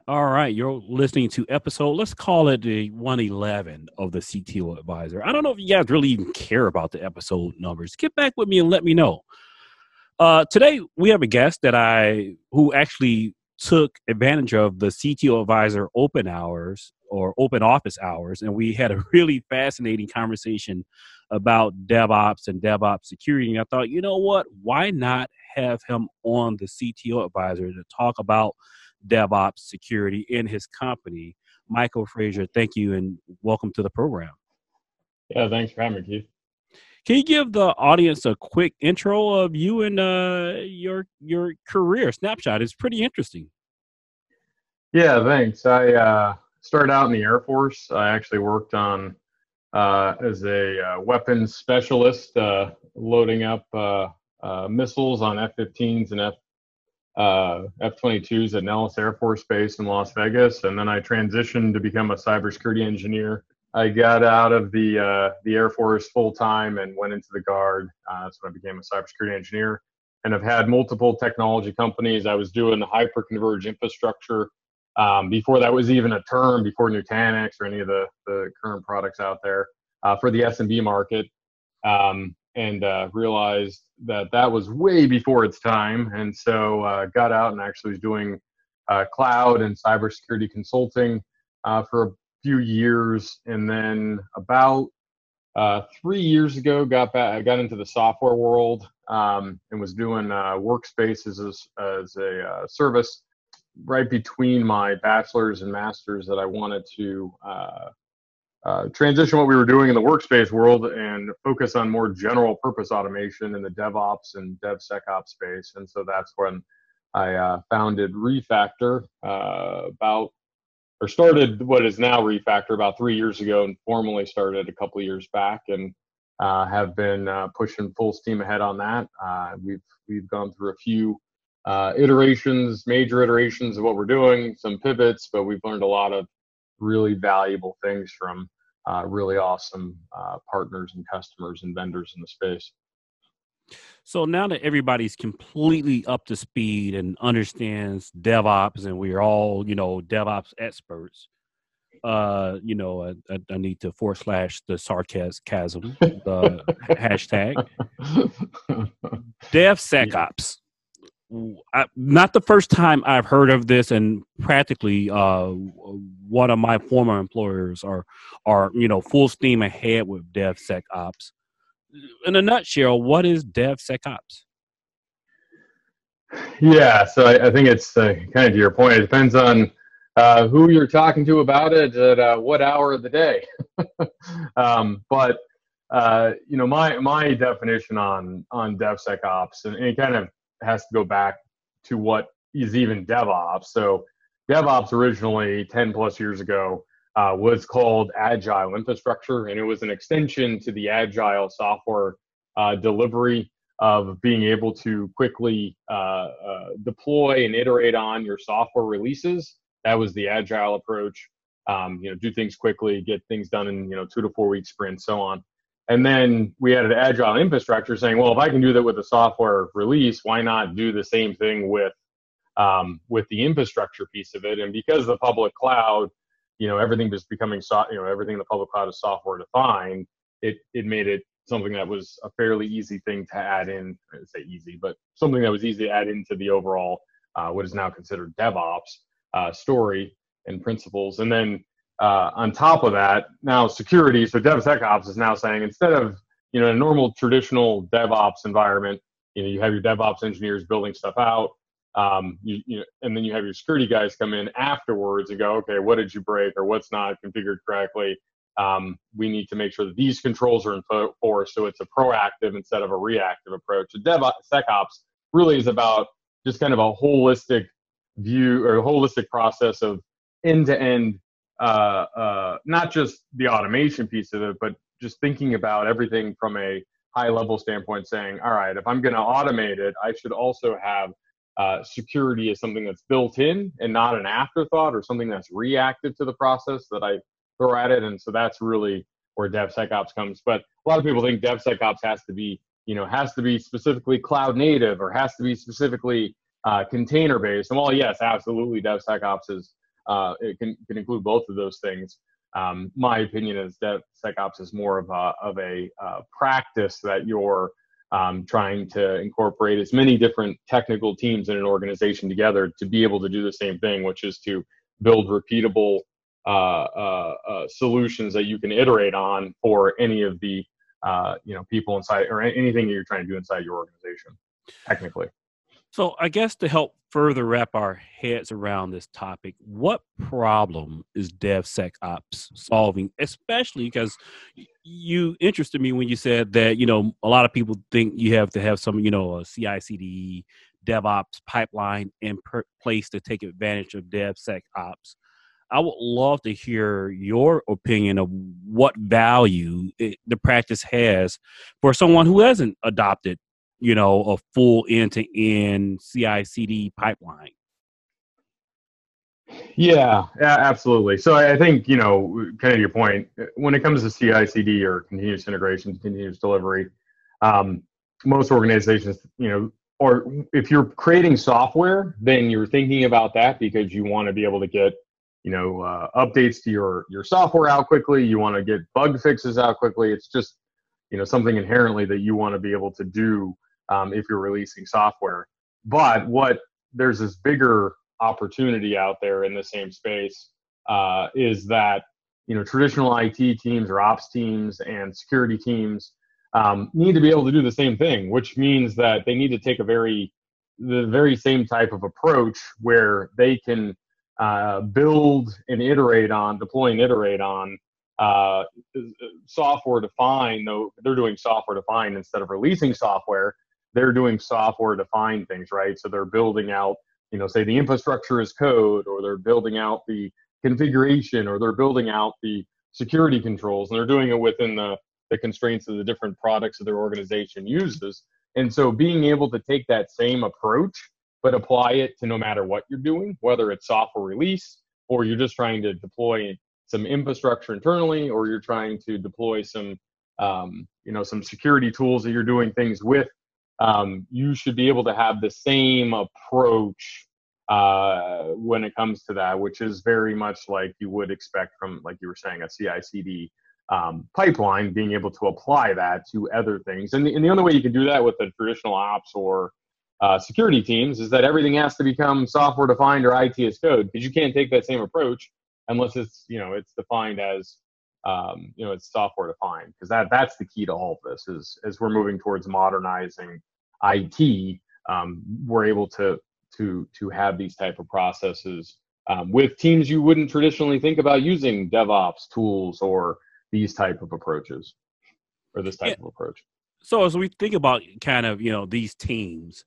All right, you're listening to episode, let's call it the 111 of the CTO Advisor. I don't know if you guys really even care about the episode numbers. Get back with me and let me know. Today we have a guest who actually took advantage of the CTO Advisor open hours or open office hours, and we had a really fascinating conversation about DevOps and DevOps security. And I thought, you know what? Why not have him on the CTO Advisor to talk about DevOps security in his company? Michael Frazier, thank you and welcome to the program. Yeah, thanks for having me, Keith. Can you give the audience a quick intro of you and your career snapshot? It's pretty interesting. Yeah, thanks. I started out in the Air Force. I actually worked on as a weapons specialist, loading up missiles on F-15s and F-22s at Nellis Air Force Base in Las Vegas, and then I transitioned to become a cybersecurity engineer. I got out of the Air Force full time and went into the Guard. That's when I became a cybersecurity engineer, and I've had multiple technology companies. I was doing the hyperconverged infrastructure before that was even a term, before Nutanix or any of the current products out there for the SMB market. And realized that was way before its time. And so got out and actually was doing cloud and cybersecurity consulting for a few years. And then about 3 years ago, I got into the software world and was doing workspaces as a service right between my bachelor's and master's, that I wanted to transition what we were doing in the workspace world and focus on more general purpose automation in the DevOps and DevSecOps space. And so that's when I founded Refactor started what is now Refactor about 3 years ago, and formally started a couple of years back, and have been pushing full steam ahead on that. We've gone through a few major iterations of what we're doing, some pivots, but we've learned a lot of really valuable things from really awesome partners and customers and vendors in the space. So now that everybody's completely up to speed and understands DevOps, and we're all, DevOps experts, I need to / the sarcasm, the hashtag DevSecOps. Not the first time I've heard of this, and practically one of my former employers are full steam ahead with DevSecOps. In a nutshell, what is DevSecOps? Yeah, so I think it's kind of to your point. It depends on who you're talking to about it at what hour of the day. But my definition on DevSecOps, and it kind of has to go back to what is even DevOps. So DevOps originally 10 plus years ago was called Agile Infrastructure, and it was an extension to the Agile software delivery of being able to quickly deploy and iterate on your software releases. That was the Agile approach. Do things quickly, get things done in 2 to 4 week sprints, so on. And then we added Agile Infrastructure, saying, well, if I can do that with a software release, why not do the same thing with the infrastructure piece of it? And because the public cloud, everything was becoming, everything in the public cloud is software defined, it made it something that was a fairly easy thing to add in. I'd say easy, but something that was easy to add into the overall, what is now considered DevOps story and principles. And then on top of that, now security. So DevSecOps is now saying, instead of a normal traditional DevOps environment, you have your DevOps engineers building stuff out, and then you have your security guys come in afterwards and go, okay, what did you break or what's not configured correctly? We need to make sure that these controls are enforced, so it's a proactive instead of a reactive approach. So DevSecOps really is about just kind of a holistic view or a holistic process of end-to-end. Not just the automation piece of it, but just thinking about everything from a high level standpoint, saying, all right, if I'm going to automate it, I should also have security as something that's built in and not an afterthought or something that's reactive to the process that I throw at it. And so that's really where DevSecOps comes. But a lot of people think DevSecOps has to be specifically cloud native or has to be specifically container based. And while yes, absolutely, DevSecOps is it can include both of those things. My opinion is that DevSecOps is more of a practice that you're trying to incorporate as many different technical teams in an organization together to be able to do the same thing, which is to build repeatable solutions that you can iterate on for any of the people inside, or anything that you're trying to do inside your organization technically. So I guess to help further wrap our heads around this topic, what problem is DevSecOps solving? Especially because you interested me when you said that, a lot of people think you have to have some, a CI/CD DevOps pipeline in place to take advantage of DevSecOps. I would love to hear your opinion of what value the practice has for someone who hasn't adopted a full end-to-end CI/CD pipeline. Yeah, absolutely. So I think, kind of your point, when it comes to CI/CD or continuous integration, continuous delivery, most organizations, or if you're creating software, then you're thinking about that because you want to be able to get, updates to your software out quickly. You want to get bug fixes out quickly. It's just, something inherently that you want to be able to do if you're releasing software. But there's this bigger opportunity out there in the same space is that, traditional IT teams or ops teams and security teams need to be able to do the same thing, which means that they need to take the very same type of approach where they can build and iterate on, deploy and iterate on software defined. Though they're doing software defined instead of releasing software, they're doing software defined things, right? So they're building out, say the infrastructure as code, or they're building out the configuration, or they're building out the security controls, and they're doing it within the constraints of the different products that their organization uses. And so being able to take that same approach, but apply it to no matter what you're doing, whether it's software release, or you're just trying to deploy some infrastructure internally, or you're trying to deploy some, some security tools that you're doing things with, you should be able to have the same approach when it comes to that, which is very much like you would expect from, like you were saying, a CI/CD pipeline, being able to apply that to other things. And the only way you can do that with the traditional ops or security teams is that everything has to become software defined or IT as code, because you can't take that same approach unless it's, it's defined as, it's software defined, because that's the key to all of this is as we're moving towards modernizing IT, we're able to have these type of processes with teams you wouldn't traditionally think about using DevOps tools or these type of approaches, or this type of approach. So as we think about kind of, these teams,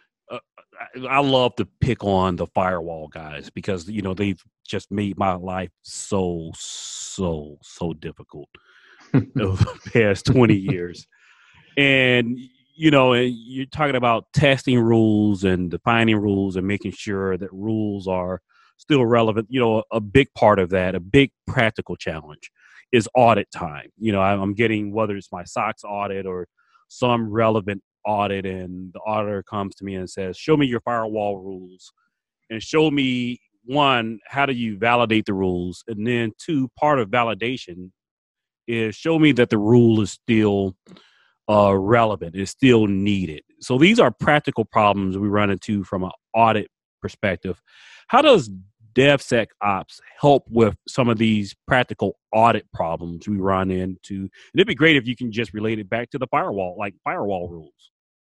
I love to pick on the firewall guys because, they've just made my life so difficult over the past 20 years. And, and you're talking about testing rules and defining rules and making sure that rules are still relevant. A big part of that, a big practical challenge is audit time. I'm getting, whether it's my SOX audit or some relevant audit, and the auditor comes to me and says, show me your firewall rules, and show me, one, how do you validate the rules? And then two, part of validation is show me that the rule is still relevant, is still needed. So these are practical problems we run into from an audit perspective. How does DevSecOps help with some of these practical audit problems we run into? And it'd be great if you can just relate it back to the firewall, like firewall rules.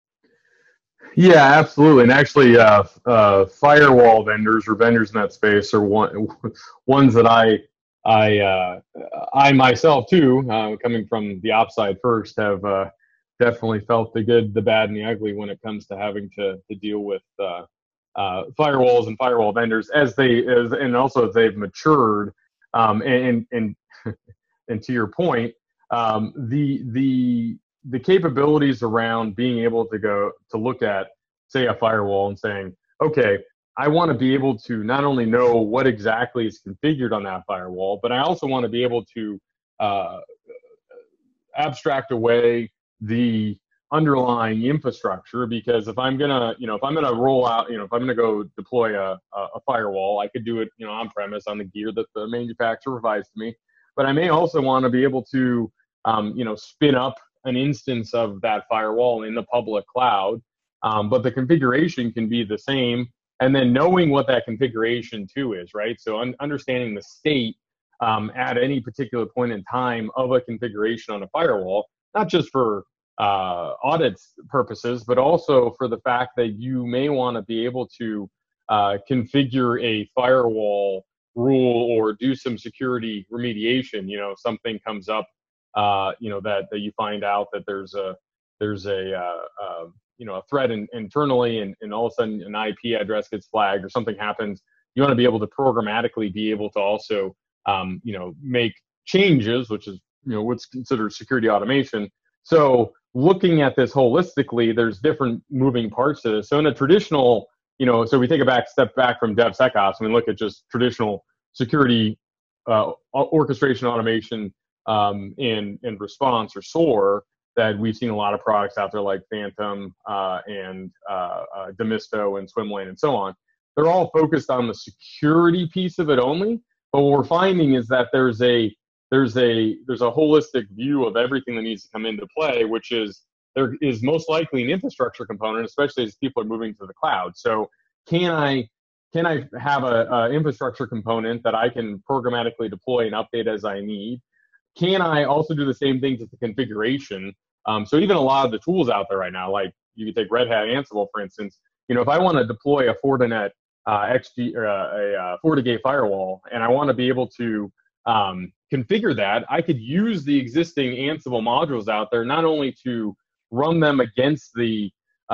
Yeah, absolutely. And actually, firewall vendors or vendors in that space are ones that I myself too, coming from the ops side first, have definitely felt the good, the bad, and the ugly when it comes to having to deal with firewalls and firewall vendors and also as they've matured. And to your point, the capabilities around being able to look at, say, a firewall and saying, okay, I want to be able to not only know what exactly is configured on that firewall, but I also want to be able to abstract away the underlying infrastructure, because if I'm gonna, if I'm gonna roll out, if I'm gonna go deploy a firewall, I could do it, on premise on the gear that the manufacturer provides to me. But I may also want to be able to, spin up an instance of that firewall in the public cloud. But the configuration can be the same, and then knowing what that configuration too is, right? So understanding the state at any particular point in time of a configuration on a firewall, not just for audit purposes, but also for the fact that you may want to be able to configure a firewall rule or do some security remediation. Something comes up, that you find out that there's a threat internally, and all of a sudden an IP address gets flagged or something happens. You want to be able to programmatically be able to also make changes, which is what's considered security automation. So looking at this holistically, there's different moving parts to this. So in a traditional, so we take a step back from DevSecOps and we look at just traditional security orchestration automation and response, or SOAR, that we've seen a lot of products out there like Phantom and Demisto and Swimlane and so on. They're all focused on the security piece of it only. But what we're finding is that there's a holistic view of everything that needs to come into play, which is there is most likely an infrastructure component, especially as people are moving to the cloud. So can I have a infrastructure component that I can programmatically deploy and update as I need? Can I also do the same thing to the configuration? So even a lot of the tools out there right now, like you can take Red Hat Ansible, for instance, if I want to deploy a Fortinet XG or a FortiGate firewall, and I want to be able to configure that, I could use the existing Ansible modules out there, not only to run them against the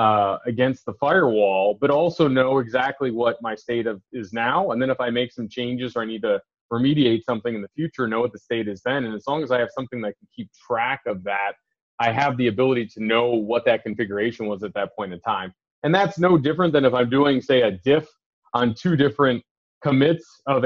firewall, but also know exactly what my state is now. And then if I make some changes or I need to remediate something in the future, know what the state is then. And as long as I have something that can keep track of that, I have the ability to know what that configuration was at that point in time. And that's no different than if I'm doing, say, a diff on two different commits of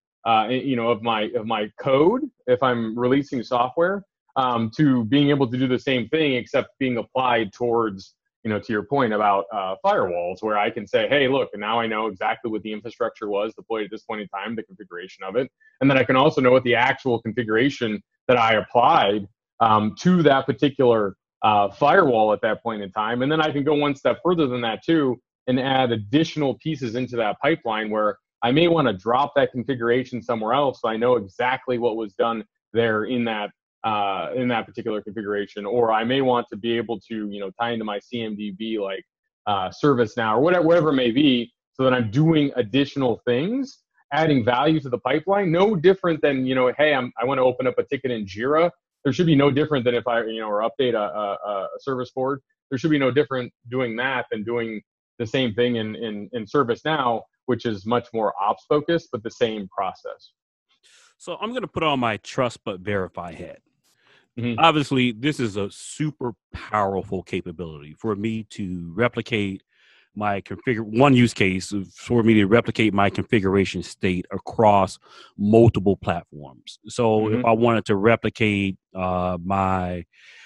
of my code, if I'm releasing software, to being able to do the same thing, except being applied towards, to your point about firewalls, where I can say, hey, look, and now I know exactly what the infrastructure was deployed at this point in time, the configuration of it. And then I can also know what the actual configuration that I applied to that particular firewall at that point in time. And then I can go one step further than that too, and add additional pieces into that pipeline where I may want to drop that configuration somewhere else, so I know exactly what was done there in that particular configuration. Or I may want to be able to tie into my CMDB like ServiceNow or whatever it may be, so that I'm doing additional things, adding value to the pipeline. No different than hey, I want to open up a ticket in Jira. There should be no different than if I or update a service board. There should be no different doing that than doing the same thing in ServiceNow, which is much more ops focused, but the same process. So I'm going to put on my trust but verify hat. Mm-hmm. Obviously, this is a super powerful capability for me to replicate my one use case for me to replicate my configuration state across multiple platforms. So if I wanted to replicate my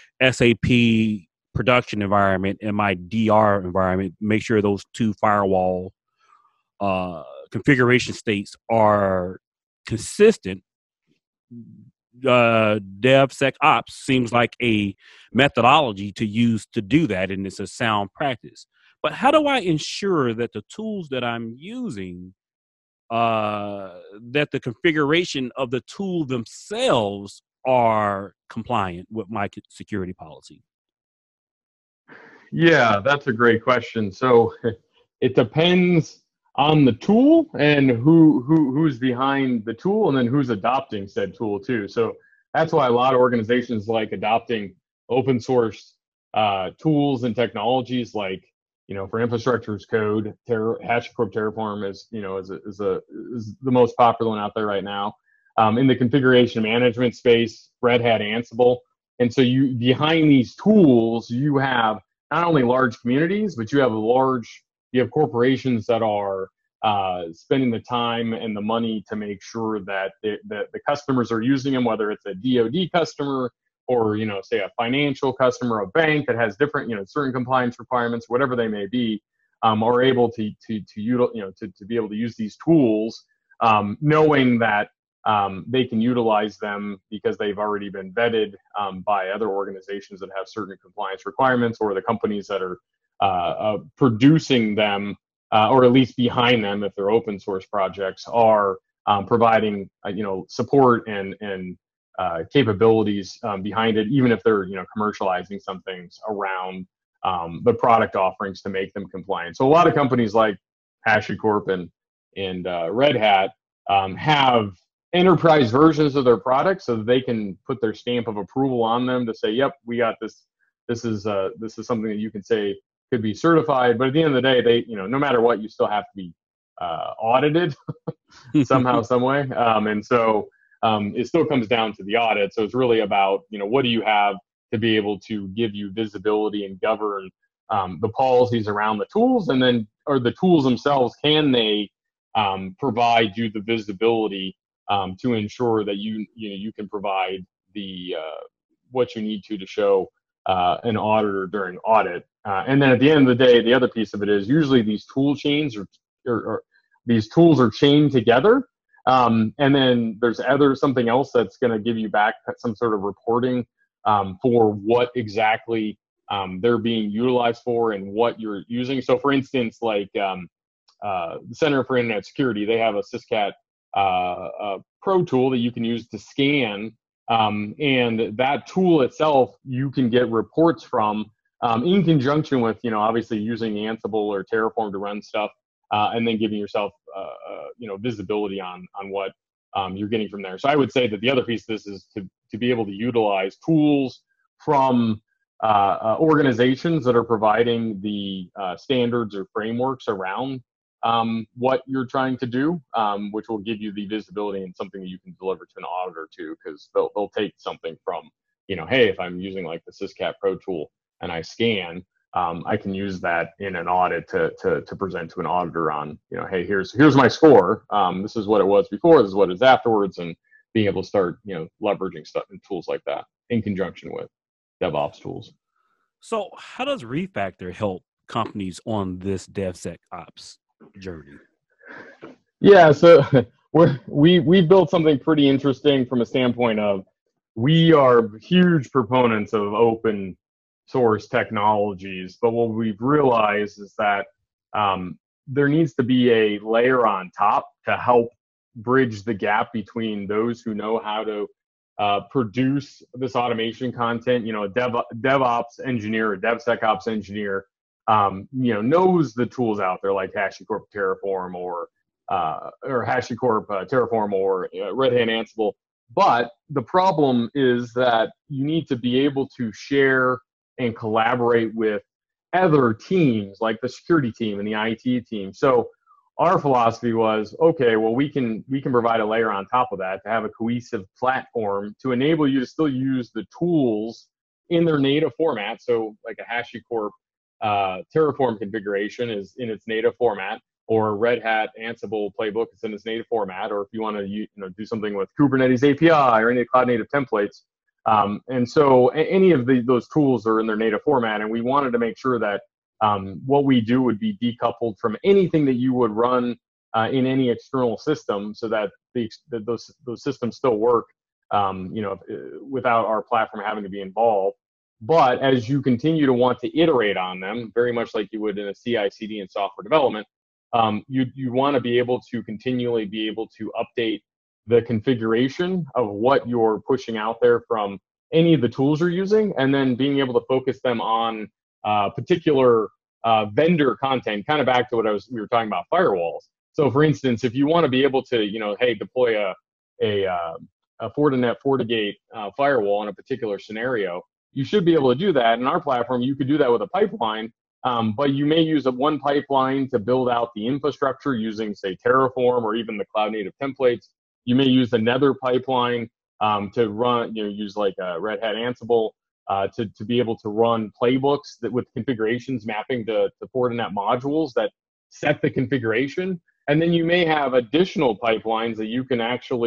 SAP production environment and my DR environment, make sure those two firewall configuration states are consistent. DevSecOps seems like a methodology to use to do that, and it's a sound practice. But how do I ensure that the tools that I'm using, that the configuration of the tool themselves are compliant with my security policy? Yeah, that's a great question. So it depends on the tool and who's behind the tool, and then who's adopting said tool too. So that's why a lot of organizations like adopting open source tools and technologies, like for infrastructure as code. HashiCorp Terraform is the most popular one out there right now. In the configuration management space, Red Hat Ansible. And so behind these tools, you have not only large communities, but you have corporations that are spending the time and the money to make sure that the customers are using them, whether it's a DoD customer or, say a financial customer, a bank that has different, certain compliance requirements, whatever they may be, are able to be able to use these tools, knowing that they can utilize them because they've already been vetted by other organizations that have certain compliance requirements, or the companies that are producing them, or at least behind them, if they're open source projects, are providing support and capabilities behind it, even if they're commercializing some things around the product offerings to make them compliant. So a lot of companies like HashiCorp and Red Hat have enterprise versions of their products, so that they can put their stamp of approval on them to say, yep, we got this. This is something that you can say could be certified. But at the end of the day, they, no matter what, you still have to be audited somehow, some way. And so it still comes down to the audit. So it's really about, what do you have to be able to give you visibility and govern the policies around the tools, and then, or the tools themselves, can they provide you the visibility to ensure that you can provide the what you need to show an auditor during audit. And then at the end of the day, the other piece of it is usually these tool chains or these tools are chained together. And then there's something else that's going to give you back some sort of reporting for what exactly they're being utilized for and what you're using. So for instance, like the Center for Internet Security, they have a Syscat Pro tool that you can use to scan, and that tool itself you can get reports from in conjunction with, obviously using Ansible or Terraform to run stuff, and then giving yourself visibility on what you're getting from there. So I would say that the other piece of this is to be able to utilize tools from organizations that are providing the standards or frameworks around what you're trying to do, which will give you the visibility and something that you can deliver to an auditor too, because they'll take something from, hey, if I'm using like the Syscat Pro tool and I scan, I can use that in an audit to present to an auditor on, hey, here's my score. This is what it was before. This is what it is afterwards, and being able to start, leveraging stuff and tools like that in conjunction with DevOps tools. So how does Refactor help companies on this DevSecOps journey? Yeah, so we built something pretty interesting from a standpoint of, we are huge proponents of open source technologies, but what we've realized is that there needs to be a layer on top to help bridge the gap between those who know how to produce this automation content. A DevOps engineer, a DevSecOps engineer, knows the tools out there like HashiCorp Terraform or HashiCorp Terraform or Red Hat Ansible. But the problem is that you need to be able to share and collaborate with other teams, like the security team and the IT team. So our philosophy was, okay, well, we can provide a layer on top of that to have a cohesive platform to enable you to still use the tools in their native format. So like a HashiCorp Terraform configuration is in its native format, or Red Hat Ansible playbook is in its native format, or if you want to do something with Kubernetes API or any cloud native templates. And so any of those tools are in their native format, and we wanted to make sure that what we do would be decoupled from anything that you would run in any external system, so that those systems still work, without our platform having to be involved. But as you continue to want to iterate on them, very much like you would in a CI/CD and software development, you want to be able to continually be able to update the configuration of what you're pushing out there from any of the tools you're using, and then being able to focus them on particular vendor content, kind of back to what we were talking about firewalls. So for instance, if you want to be able to, deploy a Fortinet FortiGate firewall in a particular scenario, you should be able to do that. In our platform, you could do that with a pipeline, but you may use one pipeline to build out the infrastructure using, say, Terraform or even the cloud native templates. You may use another pipeline to run, use like Red Hat Ansible to be able to run playbooks that with configurations mapping to Fortinet modules that set the configuration. And then you may have additional pipelines that you can actually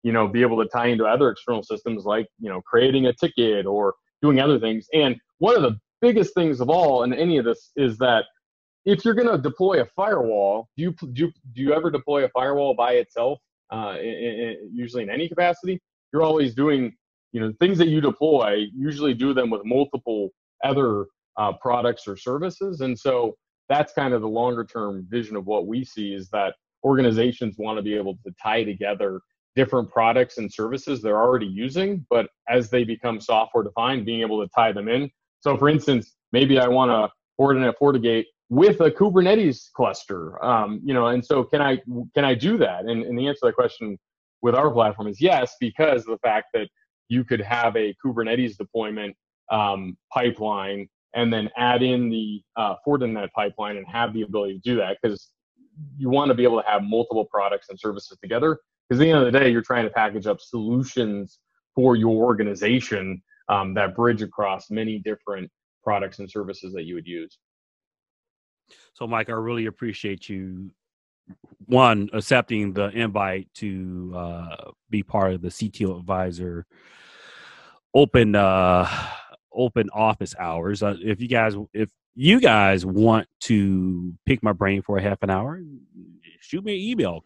be able to tie into other external systems like, creating a ticket or doing other things. And one of the biggest things of all in any of this is that if you're going to deploy a firewall, do you ever deploy a firewall by itself? Usually in any capacity, you're always doing, things that you deploy, usually do them with multiple other products or services. And so that's kind of the longer term vision of what we see, is that organizations want to be able to tie together different products and services they're already using, but as they become software defined, being able to tie them in. So for instance, maybe I want to Fortinet FortiGate with a Kubernetes cluster, and so can I do that? And the answer to that question with our platform is yes, because of the fact that you could have a Kubernetes deployment pipeline and then add in the Fortinet pipeline and have the ability to do that, because you want to be able to have multiple products and services together. Because at the end of the day, you're trying to package up solutions for your organization that bridge across many different products and services that you would use. So, Mike, I really appreciate you, one, accepting the invite to be part of the CTO Advisor open office hours. If you guys want to pick my brain for a half an hour, shoot me an email,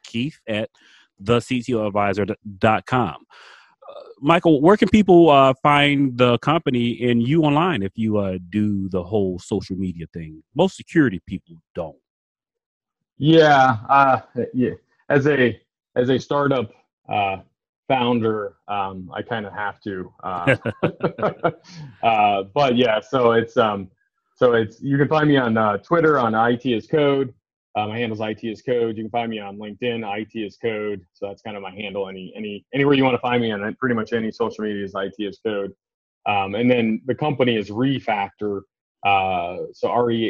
keith@thectoadvisor.com. Michael, where can people find the company and you online if you do the whole social media thing? Most security people don't. Yeah. As a startup founder, I kind of have to. But yeah, so it's you can find me on Twitter on IT is Code. My handle's IT is Code. You can find me on LinkedIn, IT is Code. So that's kind of my handle. Anywhere you want to find me on pretty much any social media is IT is Code. And then the company is Refactor. So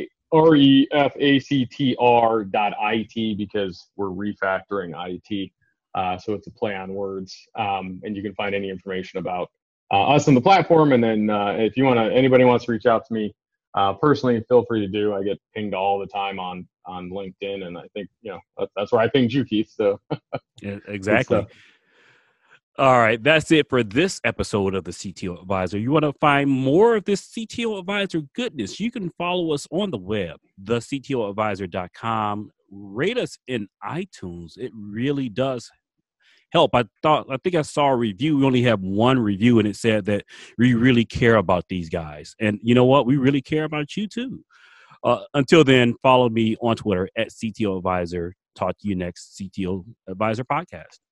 refactr.it, because we're refactoring IT. So it's a play on words. And you can find any information about us on the platform. And then if anybody wants to reach out to me personally, feel free to do. I get pinged all the time on LinkedIn, and I think that's where I pinged you, Keith. So yeah, exactly. All right, that's it for this episode of the CTO Advisor. You want to find more of this CTO Advisor goodness, you can follow us on the web, thectoadvisor.com. Rate us in iTunes. It really does help. I think I saw a review. We only have one review, and it said that we really care about these guys. And you know what? We really care about you too. Until then, follow me on Twitter @CTO Advisor. Talk to you next CTO Advisor podcast.